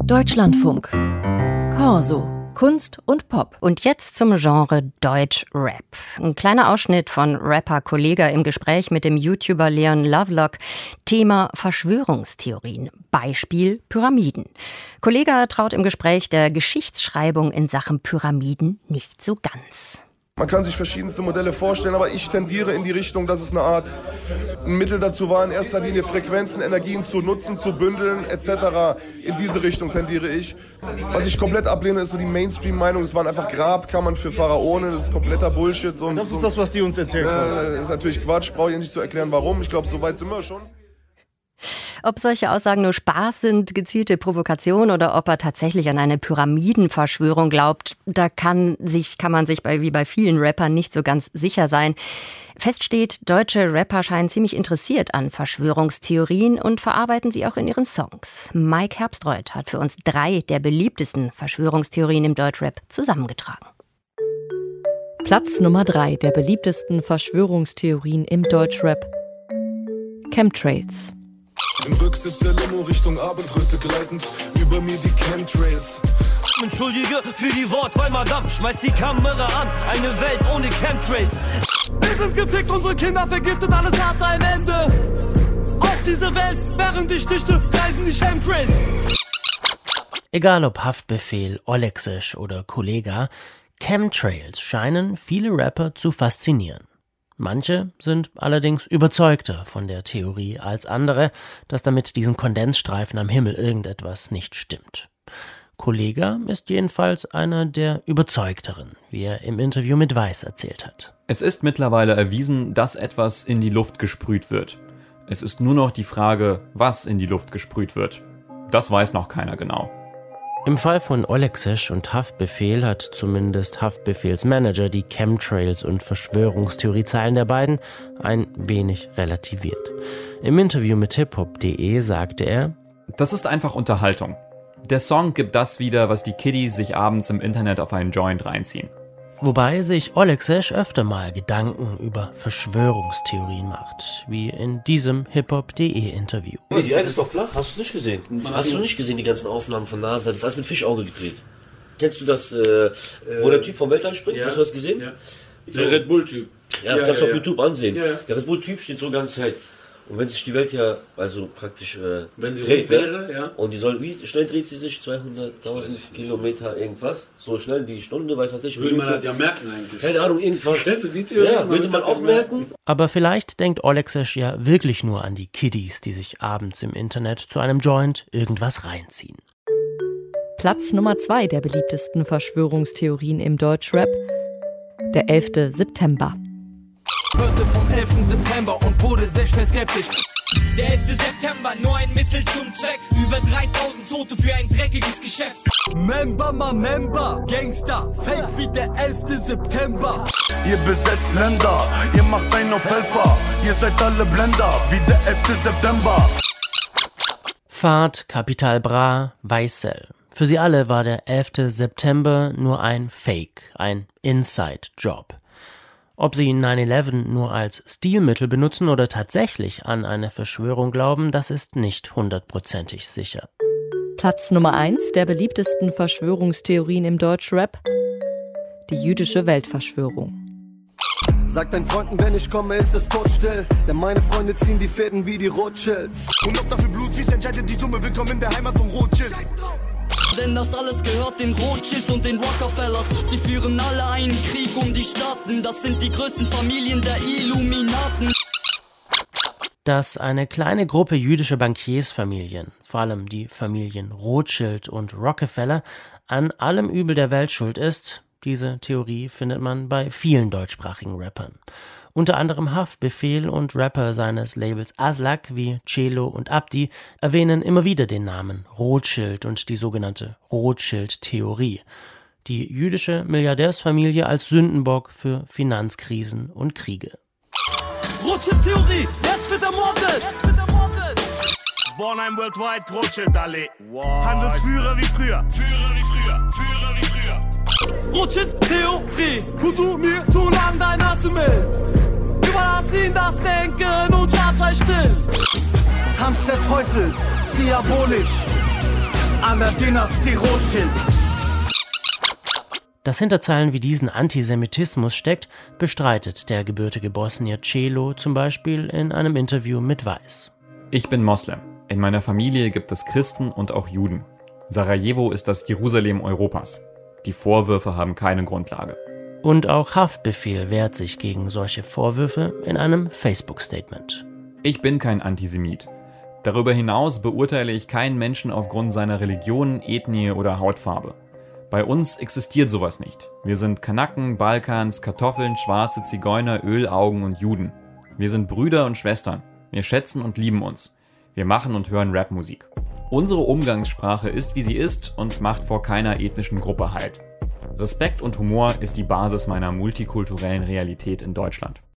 Deutschlandfunk. Corso. Kunst und Pop. Und jetzt zum Genre Deutschrap. Ein kleiner Ausschnitt von Rapper Kollega im Gespräch mit dem YouTuber Leon Lovelock. Thema Verschwörungstheorien. Beispiel Pyramiden. Kollega traut im Gespräch der Geschichtsschreibung in Sachen Pyramiden nicht so ganz. Man kann sich verschiedenste Modelle vorstellen, aber ich tendiere in die Richtung, dass es eine Art ein Mittel dazu war, in erster Linie Frequenzen, Energien zu nutzen, zu bündeln etc. In diese Richtung tendiere ich. Was ich komplett ablehne, ist so die Mainstream-Meinung, es waren einfach Grabkammern für Pharaonen, das ist kompletter Bullshit. Das ist das, was die uns erzählen können. Das ist natürlich Quatsch, brauche ich nicht zu erklären, warum. Ich glaube, so weit sind wir schon. Ob solche Aussagen nur Spaß sind, gezielte Provokation oder ob er tatsächlich an eine Pyramidenverschwörung glaubt, da kann man sich wie bei vielen Rappern nicht so ganz sicher sein. Fest steht, deutsche Rapper scheinen ziemlich interessiert an Verschwörungstheorien und verarbeiten sie auch in ihren Songs. Mike Herbstreuth hat für uns 3 der beliebtesten Verschwörungstheorien im Deutschrap zusammengetragen. Platz Nummer 3 der beliebtesten Verschwörungstheorien im Deutschrap. Chemtrails. Im Rücksitz der Limo Richtung Abendröte gleitend, über mir die Chemtrails. Entschuldige für die Wortwahl, Madame, schmeiß die Kamera an, eine Welt ohne Chemtrails. Wir sind gefickt, unsere Kinder vergiftet, alles hat ein Ende. Auf diese Welt, während ich dichte, reisen die Chemtrails. Egal ob Haftbefehl, Oleksisch oder Kollega, Chemtrails scheinen viele Rapper zu faszinieren. Manche sind allerdings überzeugter von der Theorie als andere, dass damit diesen Kondensstreifen am Himmel irgendetwas nicht stimmt. Kollega ist jedenfalls einer der überzeugteren, wie er im Interview mit Weiß erzählt hat. Es ist mittlerweile erwiesen, dass etwas in die Luft gesprüht wird. Es ist nur noch die Frage, was in die Luft gesprüht wird. Das weiß noch keiner genau. Im Fall von Oleksisch und Haftbefehl hat zumindest Haftbefehls Manager die Chemtrails und Verschwörungstheoriezeilen der beiden ein wenig relativiert. Im Interview mit hiphop.de sagte er: Das ist einfach Unterhaltung. Der Song gibt das wieder, was die Kiddies sich abends im Internet auf einen Joint reinziehen. Wobei sich Oleksisch öfter mal Gedanken über Verschwörungstheorien macht, wie in diesem hiphop.de Interview. Die Erde ist doch flach, hast du nicht gesehen? Hast du nicht gesehen, die ganzen Aufnahmen von NASA? Das ist alles mit Fischauge gedreht. Kennst du das, wo der Typ vom Weltall springt? Ja. Hast du das gesehen? Ja. Der Red Bull-Typ. Ja, das kannst du auf YouTube ansehen. Ja. Der Red Bull-Typ steht so ganz Zeit. Und wenn sich die Welt ja, also praktisch wenn sie dreht, wäre, ja. Und die soll, wie schnell dreht sie sich? 200.000 Kilometer irgendwas? So schnell die Stunde, weiß was ich. Würde man das ja merken eigentlich. Keine Ahnung, irgendwas. Kennst du die Theorie? Ja, würde man auch merken. Aber vielleicht denkt Oleksisch ja wirklich nur an die Kiddies, die sich abends im Internet zu einem Joint irgendwas reinziehen. Platz Nummer 2 der beliebtesten Verschwörungstheorien im Deutschrap. Der 11. September. Hörte vom 11. September und wurde sehr schnell skeptisch. Der 11. September, nur ein Mittel zum Zweck. Über 3000 Tote für ein dreckiges Geschäft. Member, ma Member, Gangster, fake wie der 11. September. Ihr besetzt Länder, ihr macht einen auf Helfer. Ihr seid alle Blender, wie der 11. September. Fahrt, Capital Bra, Weißel. Für sie alle war der 11. September nur ein Fake, ein Inside-Job. Ob sie 9/11 nur als Stilmittel benutzen oder tatsächlich an eine Verschwörung glauben, das ist nicht 100%ig sicher. Platz Nummer 1 der beliebtesten Verschwörungstheorien im Deutschrap. Die jüdische Weltverschwörung. Sag deinen Freunden, wenn ich komme, ist es totstill. Denn meine Freunde ziehen die Fäden wie die Rothschilds. Und ob dafür Blut fließt, entscheidet die Summe. Willkommen in der Heimat von Rothschild. Denn das alles gehört den Rothschilds und den Rockefellers. Sie führen alle einen Krieg um die Staaten. Das sind die größten Familien der Illuminaten. Dass eine kleine Gruppe jüdischer Bankiersfamilien, vor allem die Familien Rothschild und Rockefeller, an allem Übel der Welt schuld ist, diese Theorie findet man bei vielen deutschsprachigen Rappern. Unter anderem Haftbefehl und Rapper seines Labels Aslak wie Celo und Abdi erwähnen immer wieder den Namen Rothschild und die sogenannte Rothschild-Theorie. Die jüdische Milliardärsfamilie als Sündenbock für Finanzkrisen und Kriege. Rothschild-Theorie, jetzt wird ermordet! Bornheim Worldwide, Rothschild-Allee. Handelsführer wie früher. Führer wie früher. Rothschild-Theorie, Hutu mir tun an dein Atem. Überlass ihn das Denken und Schatz sei still. Tanzt der Teufel, diabolisch. aller Dynastie Rothschild. Dass hinter Zeilen wie diesen Antisemitismus steckt, bestreitet der gebürtige Bosnier Celo zum Beispiel in einem Interview mit Weiß. Ich bin Moslem. In meiner Familie gibt es Christen und auch Juden. Sarajevo ist das Jerusalem Europas. Die Vorwürfe haben keine Grundlage. Und auch Haftbefehl wehrt sich gegen solche Vorwürfe in einem Facebook-Statement. Ich bin kein Antisemit. Darüber hinaus beurteile ich keinen Menschen aufgrund seiner Religion, Ethnie oder Hautfarbe. Bei uns existiert sowas nicht. Wir sind Kanaken, Balkans, Kartoffeln, Schwarze, Zigeuner, Ölaugen und Juden. Wir sind Brüder und Schwestern. Wir schätzen und lieben uns. Wir machen und hören Rapmusik. Unsere Umgangssprache ist, wie sie ist und macht vor keiner ethnischen Gruppe Halt. Respekt und Humor ist die Basis meiner multikulturellen Realität in Deutschland.